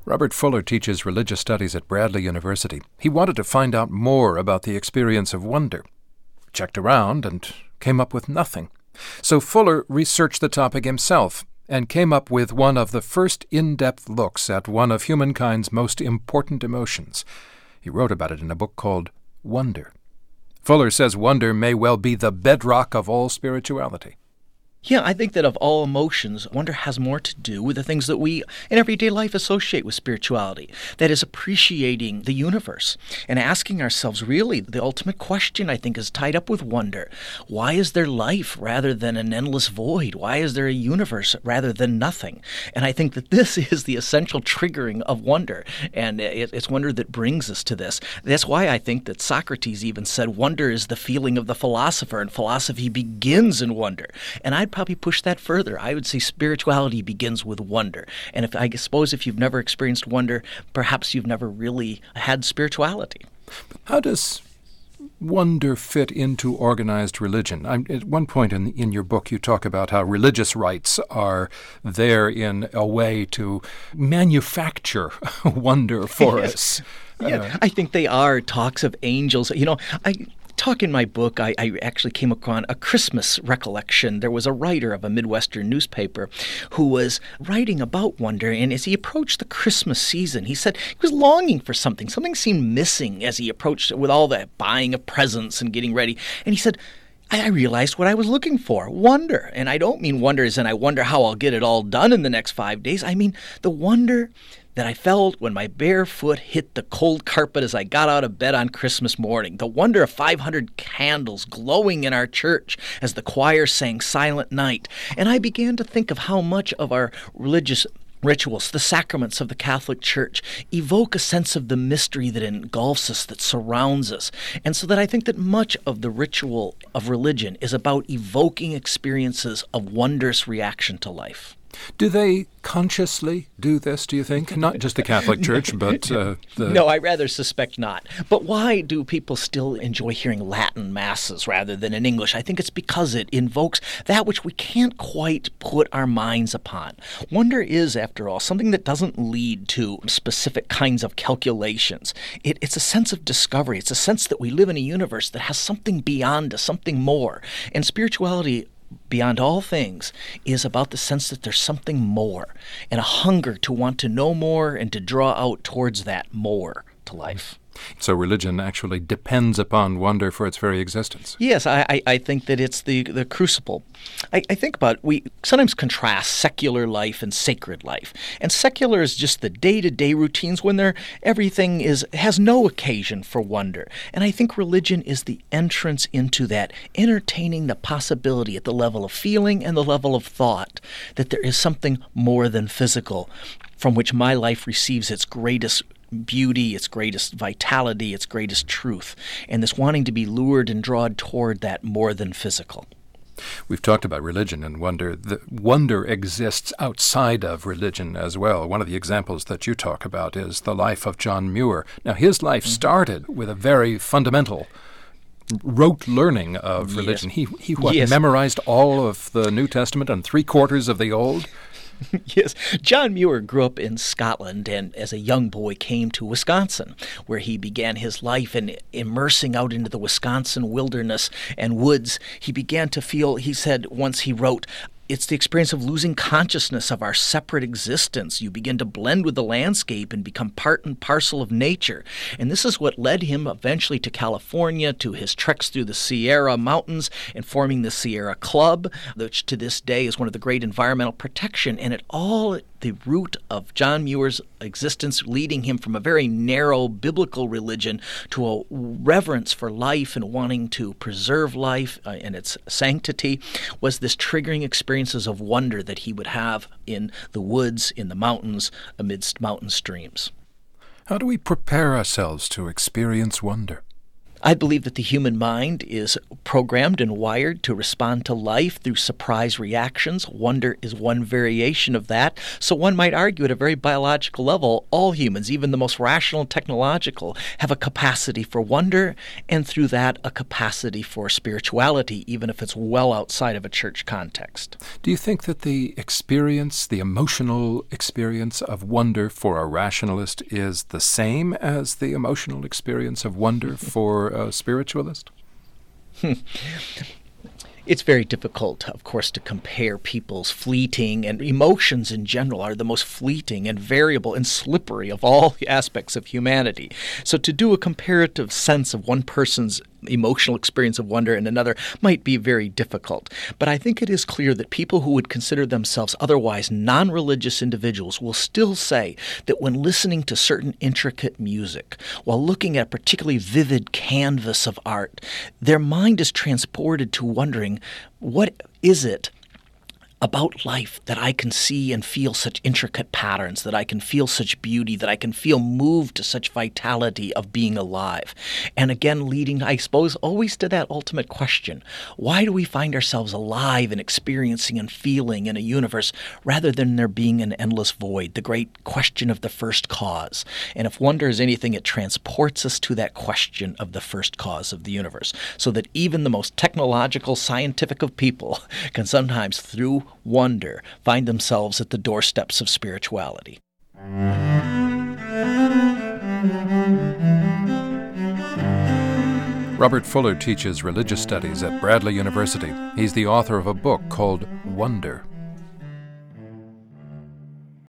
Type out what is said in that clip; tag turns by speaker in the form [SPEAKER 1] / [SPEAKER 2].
[SPEAKER 1] Robert Fuller teaches religious studies at Bradley University. He wanted to find out more about the experience of wonder. Checked around and came up with nothing. So Fuller researched the topic himself and came up with one of the first in-depth looks at one of humankind's most important emotions. He wrote about it in a book called Wonder. Fuller says wonder may well be the bedrock of all spirituality.
[SPEAKER 2] Yeah, I think that of all emotions, wonder has more to do with the things that we in everyday life associate with spirituality. That is appreciating the universe and asking ourselves, really, the ultimate question, I think, is tied up with wonder. Why is there life rather than an endless void? Why is there a universe rather than nothing? And I think that this is the essential triggering of wonder, and it's wonder that brings us to this. That's why I think that Socrates even said wonder is the feeling of the philosopher, and philosophy begins in wonder. And I'd probably push that further. I would say spirituality begins with wonder. And I suppose if you've never experienced wonder, perhaps you've never really had spirituality.
[SPEAKER 1] How does wonder fit into organized religion? At one point in your book, you talk about how religious rites are there in a way to manufacture wonder for us.
[SPEAKER 2] Yeah, I think they are talks of angels. I talk in my book, I actually came across a Christmas recollection. There was a writer of a Midwestern newspaper who was writing about wonder, and as he approached the Christmas season, he said he was longing for something. Something seemed missing as he approached it with all the buying of presents and getting ready. And he said, I realized what I was looking for, wonder. And I don't mean wonder as in I wonder how I'll get it all done in the next 5 days. I mean the wonder that I felt when my bare foot hit the cold carpet as I got out of bed on Christmas morning. The wonder of 500 candles glowing in our church as the choir sang Silent Night. And I began to think of how much of our religious rituals, the sacraments of the Catholic Church, evoke a sense of the mystery that engulfs us, that surrounds us. And so that I think that much of the ritual of religion is about evoking experiences of wondrous reaction to life.
[SPEAKER 1] Do they consciously do this, do you think? Not just the Catholic Church, but
[SPEAKER 2] No, I rather suspect not. But why do people still enjoy hearing Latin masses rather than in English? I think it's because it invokes that which we can't quite put our minds upon. Wonder is, after all, something that doesn't lead to specific kinds of calculations. It's a sense of discovery. It's a sense that we live in a universe that has something beyond us, something more. And spirituality, beyond all things, is about the sense that there's something more and a hunger to want to know more and to draw out towards that more to life.
[SPEAKER 1] So religion actually depends upon wonder for its very existence.
[SPEAKER 2] Yes, I think that it's the crucible. I think about, we sometimes contrast secular life and sacred life. And secular is just the day-to-day routines when everything has no occasion for wonder. And I think religion is the entrance into that, entertaining the possibility at the level of feeling and the level of thought that there is something more than physical from which my life receives its greatest beauty, its greatest vitality, its greatest truth, and this wanting to be lured and drawn toward that more than physical.
[SPEAKER 1] We've talked about religion and wonder. The wonder exists outside of religion as well. One of the examples that you talk about is the life of John Muir. Now, his life started with a very fundamental rote learning of religion.
[SPEAKER 2] Yes.
[SPEAKER 1] He memorized all of the New Testament and 3/4 of the Old?
[SPEAKER 2] Yes. John Muir grew up in Scotland and as a young boy came to Wisconsin, where he began his life, and immersing out into the Wisconsin wilderness and woods, he began to feel, he said once he wrote, it's the experience of losing consciousness of our separate existence. You begin to blend with the landscape and become part and parcel of nature. And this is what led him eventually to California, to his treks through the Sierra Mountains and forming the Sierra Club, which to this day is one of the great environmental protection. And the root of John Muir's existence, leading him from a very narrow biblical religion to a reverence for life and wanting to preserve life and its sanctity, was this triggering experiences of wonder that he would have in the woods, in the mountains, amidst mountain streams.
[SPEAKER 1] How do we prepare ourselves to experience wonder?
[SPEAKER 2] I believe that the human mind is programmed and wired to respond to life through surprise reactions. Wonder is one variation of that. So one might argue at a very biological level, all humans, even the most rational and technological, have a capacity for wonder, and through that, a capacity for spirituality, even if it's well outside of a church context.
[SPEAKER 1] Do you think that the experience, the emotional experience of wonder for a rationalist is the same as the emotional experience of wonder for a spiritualist?
[SPEAKER 2] It's very difficult, of course, to compare people's fleeting, and emotions in general are the most fleeting and variable and slippery of all the aspects of humanity. So to do a comparative sense of one person's emotional experience of wonder and another might be very difficult. But I think it is clear that people who would consider themselves otherwise non-religious individuals will still say that when listening to certain intricate music, while looking at a particularly vivid canvas of art, their mind is transported to wondering, what is it about life that I can see and feel such intricate patterns, that I can feel such beauty, that I can feel moved to such vitality of being alive? And again, leading, I suppose, always to that ultimate question: why do we find ourselves alive and experiencing and feeling in a universe rather than there being an endless void? The great question of the first cause. And if wonder is anything, it transports us to that question of the first cause of the universe, so that even the most technological, scientific of people can sometimes, through wonder, find themselves at the doorsteps of spirituality.
[SPEAKER 1] Robert Fuller teaches religious studies at Bradley University. He's the author of a book called Wonder.